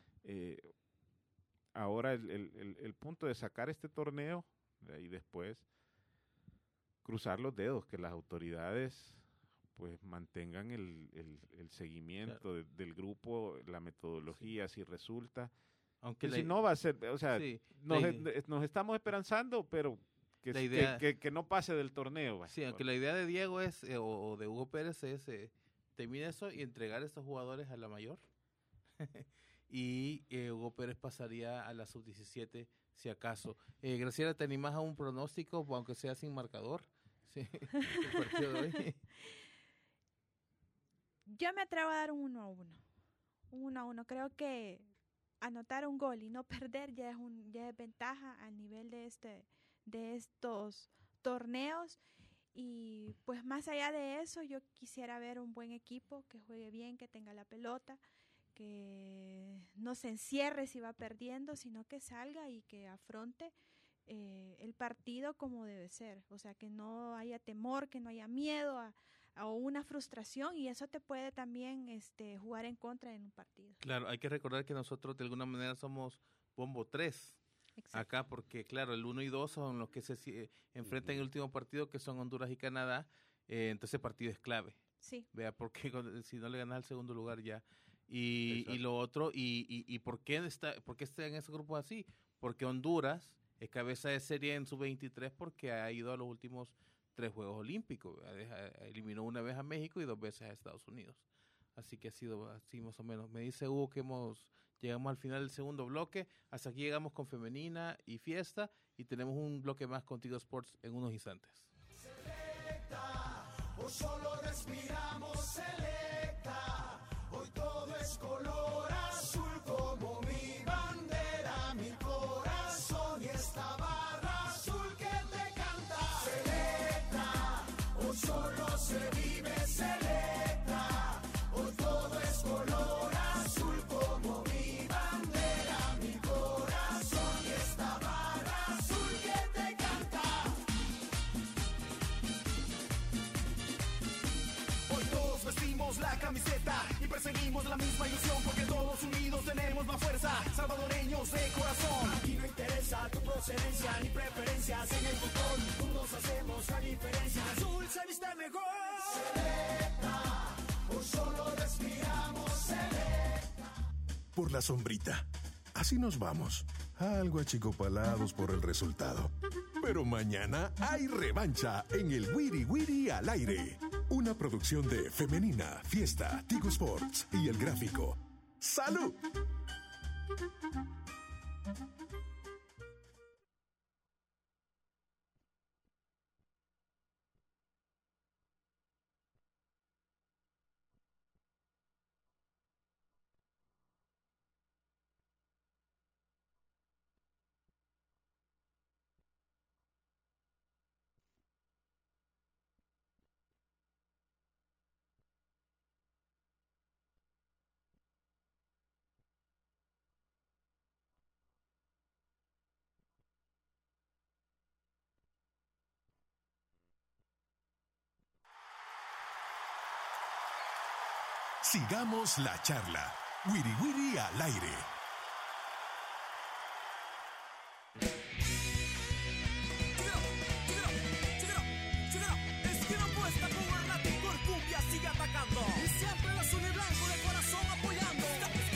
ahora el punto de sacar este torneo y después cruzar los dedos, que las autoridades pues mantengan el seguimiento del grupo, la metodología, si resulta. Aunque si no va a ser, o sea, nos estamos esperanzando, pero que no pase del torneo. Sí, aunque la idea de Diego es, o de Hugo Pérez es terminar eso y entregar a estos jugadores a la mayor. Y Hugo Pérez pasaría a la sub-17 si acaso. Graciela, ¿te animás a un pronóstico, aunque sea sin marcador? Sí, el partido de hoy. Yo me atrevo a dar un 1-1. Un 1-1. Creo que anotar un gol y no perder ya es ventaja al nivel de estos torneos. Y pues más allá de eso, yo quisiera ver un buen equipo que juegue bien, que tenga la pelota, que no se encierre si va perdiendo, sino que salga y que afronte el partido como debe ser. O sea, que no haya temor, que no haya miedo a una frustración, y eso te puede también jugar en contra en un partido. Claro, hay que recordar que nosotros de alguna manera somos bombo 3. Exacto. Acá, porque claro, el 1 y 2 son los que se enfrentan en el último partido, que son Honduras y Canadá. Entonces el partido es clave. Sí. Vea, porque si no le ganas al segundo lugar ya. Y lo otro, y ¿por qué está en ese grupo así? Porque Honduras es cabeza de serie en su 23 porque ha ido a los últimos 3 Juegos Olímpicos. Eliminó una vez a México y 2 veces a Estados Unidos. Así que ha sido así más o menos. Me dice Hugo que llegamos al final del segundo bloque. Hasta aquí llegamos con Femenina y Fiesta, y tenemos un bloque más con Tigo Sports en unos instantes. Selecta, o solo respiramos Selecta. Hoy todo es color azul como mi bandera, mi corazón y esta barra azul que te canta. Selecta, hoy solo se vive Selecta. Hoy todo es color azul como mi bandera, mi corazón y esta barra azul que te canta. Hoy todos vestimos la camiseta y perseguimos la misma ilusión, porque todos unidos tenemos más fuerza, salvadoreños de corazón. Aquí no interesa tu procedencia ni preferencias, en el fútbol juntos hacemos la diferencia. Azul se viste mejor. Selecta, hoy solo respiramos Selecta. Por la sombrita. Así nos vamos. Algo achicopalados por el resultado. Pero mañana hay revancha en el Wiri Wiri al aire. Una producción de Femenina, Fiesta, Tigo Sports y El Gráfico. ¡Salud! Sigamos la charla. Wiri Wiri al aire. Es que no puesta con la por cumbia sigue atacando. Y siempre el azul y blanco de corazón apoyando.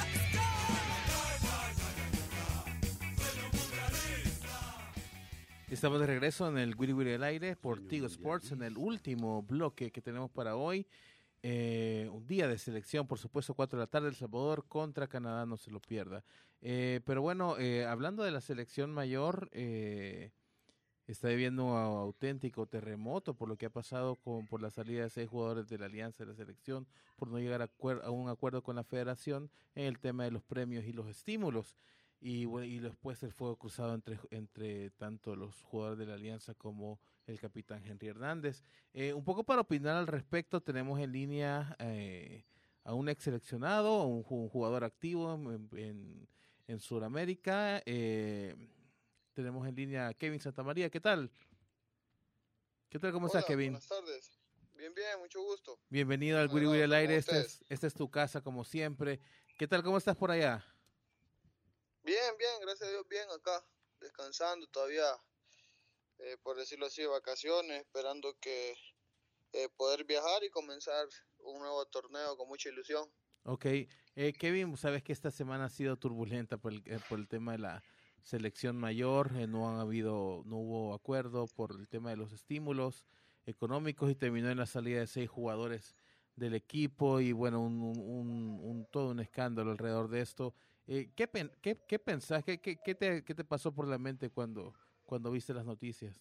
Estamos de regreso en el Wiri Wiri al aire por Tigo Sports, en el último bloque que tenemos para hoy. Un día de selección, por supuesto, 4 de la tarde, El Salvador contra Canadá, no se lo pierda. Pero bueno, hablando de la selección mayor, está viviendo un auténtico terremoto por lo que ha pasado por la salida de 6 jugadores de la Alianza de la selección, por no llegar a un acuerdo con la federación en el tema de los premios y los estímulos. Y después el fuego cruzado entre tanto los jugadores de la Alianza como el capitán Henry Hernández. Un poco para opinar al respecto, tenemos en línea a un ex seleccionado, un jugador activo en Sudamérica. Tenemos en línea a Kevin Santamaría. ¿Qué tal? ¿Qué tal? ¿Cómo estás, Kevin? Buenas tardes. Bien, mucho gusto. Bienvenido al Wiri Wiri al aire. Esta es tu casa, como siempre. ¿Qué tal? ¿Cómo estás por allá? Bien, gracias a Dios, bien acá, descansando todavía, por decirlo así, de vacaciones, esperando que poder viajar y comenzar un nuevo torneo con mucha ilusión. Ok, Kevin, sabes que esta semana ha sido turbulenta por el tema de la selección mayor, no hubo acuerdo por el tema de los estímulos económicos y terminó en la salida de 6 jugadores del equipo y bueno, todo un escándalo alrededor de esto. ¿Qué pensás? ¿Qué te pasó por la mente cuando viste las noticias?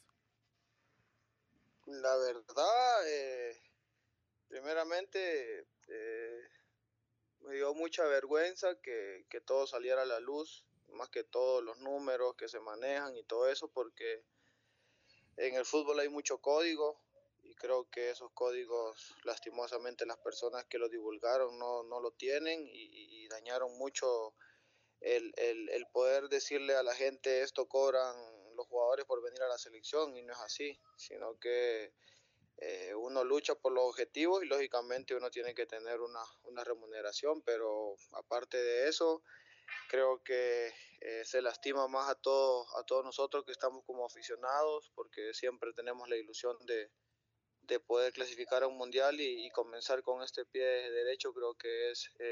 La verdad, primeramente, me dio mucha vergüenza que todo saliera a la luz, más que todos los números que se manejan y todo eso, porque en el fútbol hay mucho código y creo que esos códigos, lastimosamente, las personas que lo divulgaron no lo tienen y dañaron mucho el poder decirle a la gente esto cobran los jugadores por venir a la selección, y no es así, sino que uno lucha por los objetivos y lógicamente uno tiene que tener una remuneración, pero aparte de eso creo que se lastima más a todos nosotros que estamos como aficionados, porque siempre tenemos la ilusión de poder clasificar a un mundial y comenzar con este pie derecho. Creo que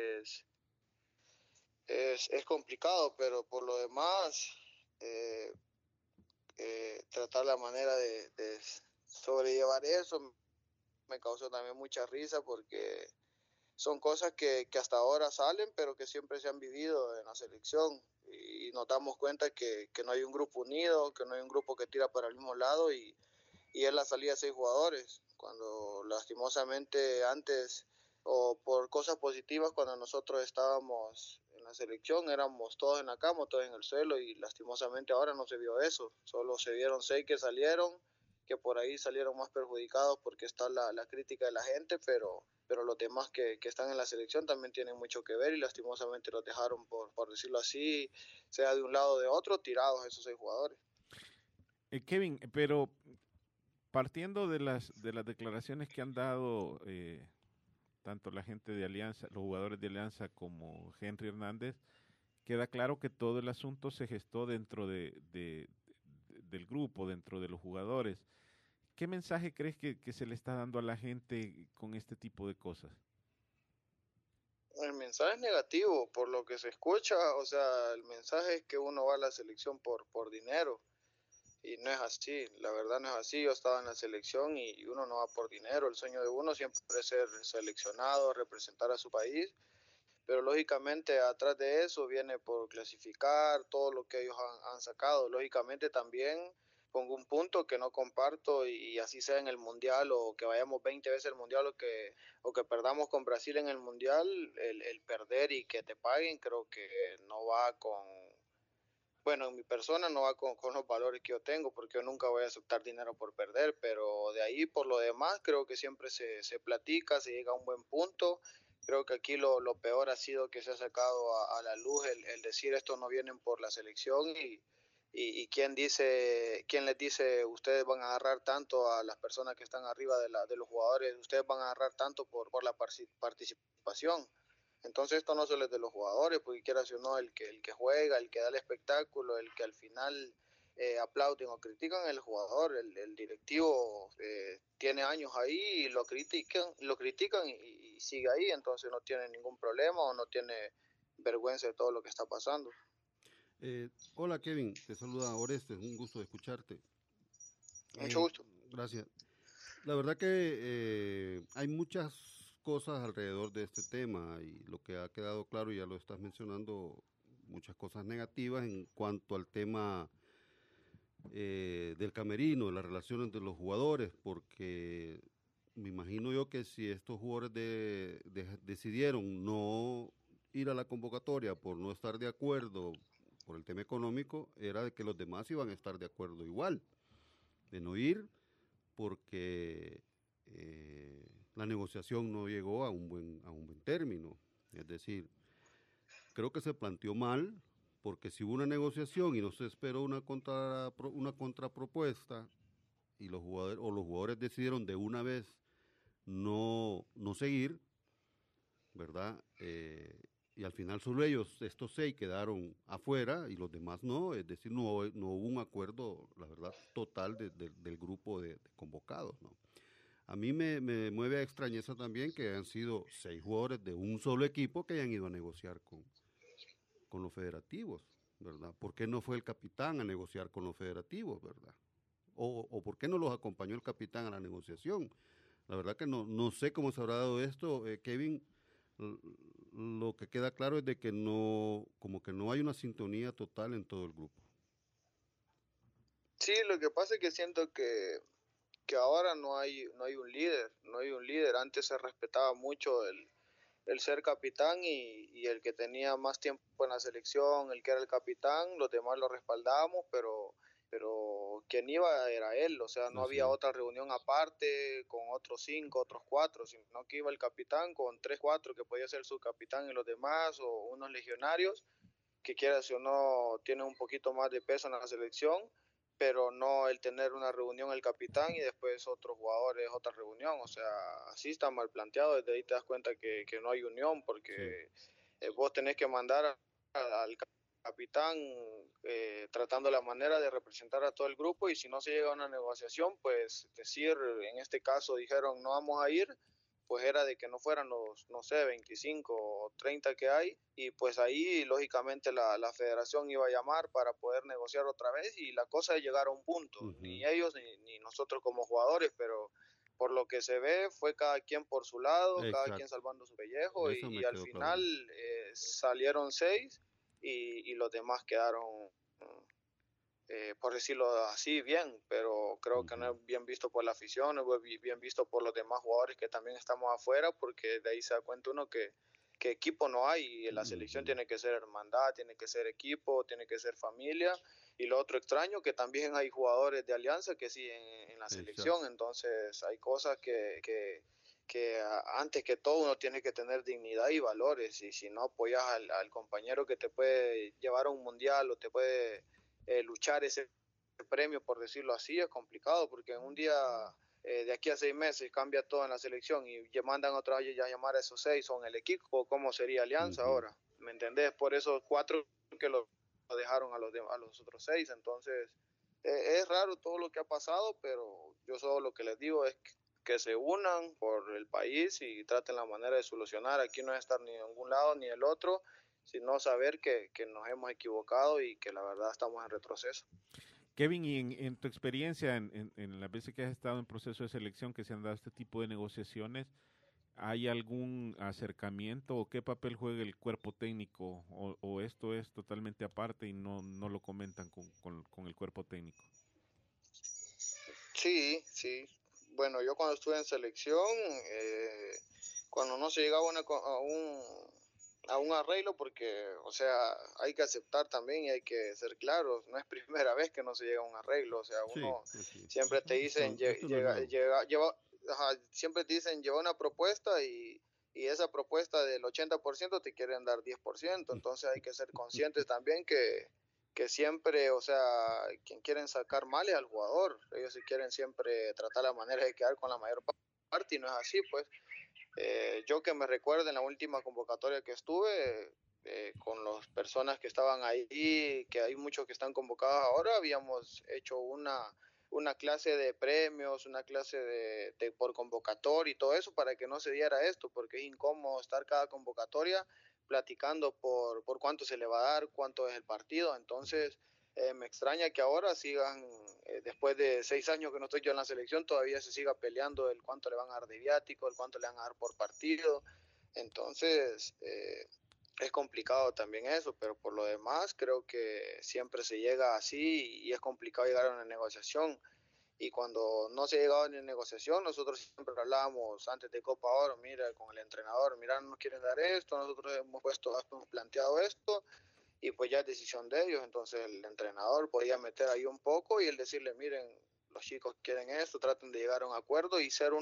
es complicado, pero por lo demás tratar la manera de sobrellevar eso me causó también mucha risa, porque son cosas que hasta ahora salen, pero que siempre se han vivido en la selección, y nos damos cuenta que no hay un grupo unido, que no hay un grupo que tira para el mismo lado, y es la salida de 6 jugadores, cuando lastimosamente antes, o por cosas positivas, cuando nosotros estábamos en la selección éramos todos en la cama, todos en el suelo, y lastimosamente ahora no se vio eso, solo se vieron 6 que salieron, que por ahí salieron más perjudicados porque está la crítica de la gente, pero los demás que están en la selección también tienen mucho que ver, y lastimosamente los dejaron, por decirlo así, sea de un lado o de otro, tirados esos 6 jugadores. Kevin, pero partiendo de las declaraciones que han dado tanto la gente de Alianza, los jugadores de Alianza como Henry Hernández, queda claro que todo el asunto se gestó dentro del grupo, dentro de los jugadores. ¿Qué mensaje crees que se le está dando a la gente con este tipo de cosas? El mensaje es negativo, por lo que se escucha. O sea, el mensaje es que uno va a la selección por dinero, y no es así, la verdad no es así. Yo estaba en la selección y uno no va por dinero. El sueño de uno siempre es ser seleccionado, representar a su país, pero lógicamente atrás de eso viene por clasificar todo lo que ellos han sacado. Lógicamente también pongo un punto que no comparto, y así sea en el Mundial, o que vayamos 20 veces al Mundial, o que perdamos con Brasil en el Mundial, el perder y que te paguen, creo que no va en mi persona no va con los valores que yo tengo, porque yo nunca voy a aceptar dinero por perder, pero de ahí por lo demás creo que siempre se platica, se llega a un buen punto. Creo que aquí lo peor ha sido que se ha sacado a la luz el decir esto no vienen por la selección, y quién les dice ustedes van a agarrar tanto a las personas que están arriba de los jugadores, ustedes van a agarrar tanto por la participación. Entonces esto no solo es de los jugadores, porque quieras o no, el que juega, el que da el espectáculo, el que al final aplauden o critican, el jugador, el directivo tiene años ahí y lo critican y sigue ahí, entonces no tiene ningún problema o no tiene vergüenza de todo lo que está pasando. Hola Kevin, te saluda Orestes, un gusto de escucharte. Mucho gusto. Gracias. La verdad que hay muchas cosas alrededor de este tema, y lo que ha quedado claro, ya lo estás mencionando, muchas cosas negativas en cuanto al tema del camerino, de las relaciones de los jugadores, porque me imagino yo que si estos jugadores decidieron no ir a la convocatoria por no estar de acuerdo por el tema económico, era de que los demás iban a estar de acuerdo igual, de no ir porque la negociación no llegó a un buen término. Es decir, creo que se planteó mal, porque si hubo una negociación y no se esperó una contrapropuesta y los jugadores decidieron de una vez no seguir, ¿verdad? Y al final solo estos 6 quedaron afuera y los demás no, es decir, no hubo un acuerdo, la verdad, total del grupo de convocados, ¿no? A mí me mueve a extrañeza también que han sido 6 jugadores de un solo equipo que hayan ido a negociar con los federativos, ¿verdad? ¿Por qué no fue el capitán a negociar con los federativos, verdad? O ¿por qué no los acompañó el capitán a la negociación? La verdad que no sé cómo se habrá dado esto, Kevin. Lo que queda claro es de que como que no hay una sintonía total en todo el grupo. Sí, lo que pasa es que siento que ahora no hay un líder. Antes se respetaba mucho el ser capitán y el que tenía más tiempo en la selección, el que era el capitán, los demás lo respaldábamos, pero quien iba era él, o sea, no había otra reunión aparte con otros 5, otros 4, sino que iba el capitán con 3, 4 que podía ser su capitán y los demás, o unos legionarios que quieras o no tienen un poquito más de peso en la selección, pero no el tener una reunión el capitán y después otros jugadores otra reunión, o sea, así está mal planteado. Desde ahí te das cuenta que no hay unión, porque vos tenés que mandar al capitán tratando la manera de representar a todo el grupo, y si no se llega a una negociación, pues decir, en este caso dijeron no vamos a ir, pues era de que no fueran los, no sé, 25 o 30 que hay, y pues ahí lógicamente la federación iba a llamar para poder negociar otra vez, y la cosa es llegar a un punto, ni ellos ni nosotros como jugadores, pero por lo que se ve fue cada quien por su lado, cada quien salvando su pellejo, y al final salieron 6 y los demás quedaron, por decirlo así, bien, pero creo que no es bien visto por la afición, no es bien visto por los demás jugadores que también estamos afuera, porque de ahí se da cuenta uno que equipo no hay, y la selección tiene que ser hermandad, tiene que ser equipo, tiene que ser familia. Y lo otro extraño, que también hay jugadores de Alianza que sí en la selección, entonces hay cosas que antes que todo uno tiene que tener dignidad y valores, y si no apoyas al compañero que te puede llevar a un mundial o te puede luchar ese premio, por decirlo así, es complicado, porque en un día de aquí a 6 meses cambia todo en la selección y mandan otra vez a llamar a esos 6 son el equipo. ¿Cómo sería Alianza ahora? ¿Me entendés? Por esos 4 que lo dejaron a los otros 6, entonces es raro todo lo que ha pasado, pero yo solo lo que les digo es que se unan por el país y traten la manera de solucionar. Aquí no es estar ni de un lado ni del otro, sino saber que nos hemos equivocado y que la verdad estamos en retroceso. Kevin, y en tu experiencia, en las veces que has estado en proceso de selección, que se han dado este tipo de negociaciones, ¿hay algún acercamiento o qué papel juega el cuerpo técnico? ¿O esto es totalmente aparte y no lo comentan con el cuerpo técnico? Sí. Bueno, yo cuando estuve en selección, cuando no se llegaba a un arreglo, porque, o sea, hay que aceptar también y hay que ser claros, no es primera vez que no se llega a un arreglo, o sea, uno siempre te dicen, siempre te dicen, lleva una propuesta y esa propuesta del 80% te quieren dar 10%, entonces hay que ser conscientes también que siempre, o sea, quien quieren sacar mal es al jugador, ellos sí quieren siempre tratar la manera de quedar con la mayor parte, y no es así, pues. Yo que me recuerdo en la última convocatoria que estuve, con las personas que estaban ahí, que hay muchos que están convocados ahora, habíamos hecho una clase de premios, una clase de por convocatoria y todo eso, para que no se diera esto, porque es incómodo estar cada convocatoria platicando por cuánto se le va a dar, cuánto es el partido. Entonces me extraña que ahora sigan, después de 6 años que no estoy yo en la selección, todavía se siga peleando el cuánto le van a dar de viático, el cuánto le van a dar por partido. Entonces es complicado también eso, pero por lo demás creo que siempre se llega así y es complicado llegar a una negociación. Y cuando no se ha llegado a una negociación, nosotros siempre hablábamos antes de Copa Oro, mira, con el entrenador, mira, no nos quieren dar esto, nosotros hemos planteado esto, y pues ya es decisión de ellos. Entonces el entrenador podía meter ahí un poco y el decirle, miren, los chicos quieren esto, traten de llegar a un acuerdo y ser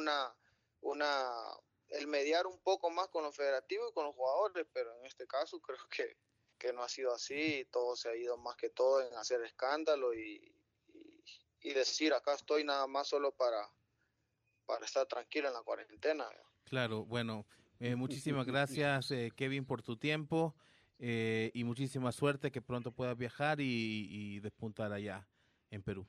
el mediar un poco más con los federativos y con los jugadores, pero en este caso creo que no ha sido así, todo se ha ido más que todo en hacer escándalo y decir, acá estoy nada más solo para estar tranquilo en la cuarentena. Claro, bueno, muchísimas gracias, Kevin, por tu tiempo y muchísima suerte, que pronto puedas viajar y despuntar allá en Perú.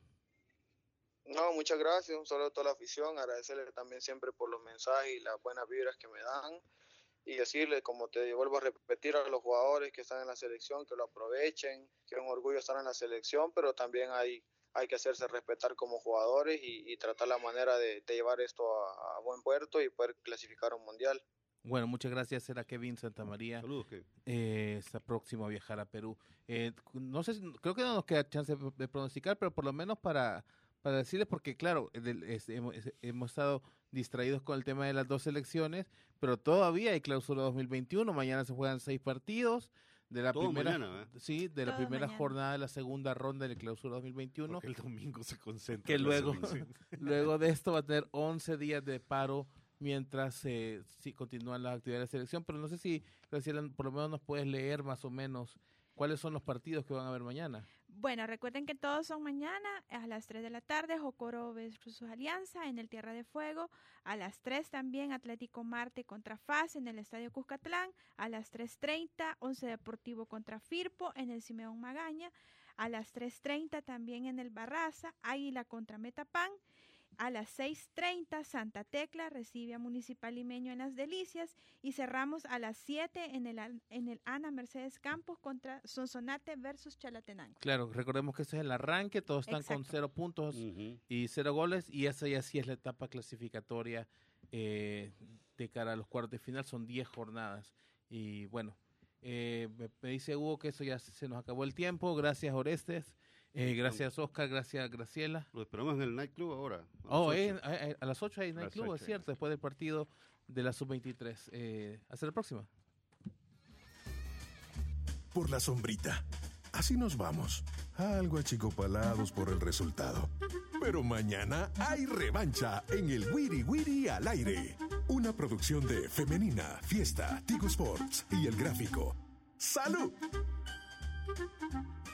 No, muchas gracias, un saludo a toda la afición, agradecerle también siempre por los mensajes y las buenas vibras que me dan y decirle, como te vuelvo a repetir, a los jugadores que están en la selección, que lo aprovechen, que es un orgullo estar en la selección, pero también hay que hacerse respetar como jugadores y tratar la manera de llevar esto a buen puerto y poder clasificar a un mundial. Bueno, muchas gracias. Será Kevin Santamaría. Saludos, Kevin. Está próximo a viajar a Perú. No sé, creo que no nos queda chance de pronosticar, pero por lo menos para decirles, porque claro, hemos estado distraídos con el tema de las dos selecciones, pero todavía hay clausura 2021. Mañana se juegan 6 partidos. De la Todo primera, mañana, sí, de la primera jornada de la segunda ronda de clausura 2021. Porque el domingo se concentra. Que luego de esto va a tener 11 días de paro mientras sí continúan las actividades de selección. Pero no sé si, Graciela, por lo menos nos puedes leer más o menos cuáles son los partidos que van a haber mañana. Bueno, recuerden que todos son mañana a las 3 de la tarde, Jocoro versus Alianza en el Tierra de Fuego. A las 3 también Atlético Marte contra FAS en el Estadio Cuscatlán. A las 3:30 Once Deportivo contra Firpo en el Simeón Magaña. A las 3:30 también en el Barraza, Águila contra Metapán. A las 6:30 Santa Tecla recibe a Municipal Limeño en Las Delicias y cerramos a las 7 en el Ana Mercedes Campos contra Sonsonate versus Chalatenango. Claro, recordemos que ese es el arranque, todos están con 0 puntos y 0 goles y esa ya sí es la etapa clasificatoria de cara a los cuartos de final, son 10 jornadas y bueno, me dice Hugo que eso ya se nos acabó el tiempo. Gracias, Orestes. Gracias, Oscar. Gracias, Graciela. Lo esperamos en el nightclub ahora. A las 8 hay nightclub, es cierto, después del partido de la Sub-23. Hasta la próxima. Por la sombrita. Así nos vamos. Algo achicopalados por el resultado. Pero mañana hay revancha en el Wiri Wiri al aire. Una producción de Femenina, Fiesta, Tigo Sports y El Gráfico. ¡Salud!